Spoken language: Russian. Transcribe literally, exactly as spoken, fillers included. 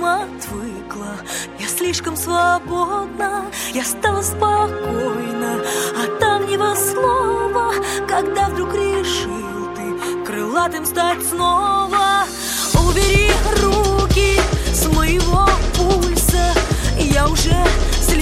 отвыкла, я слишком свободна, я стала спокойна, а там него слова, когда вдруг решил ты крылатым стать снова. Убери руки с моего пульса, я уже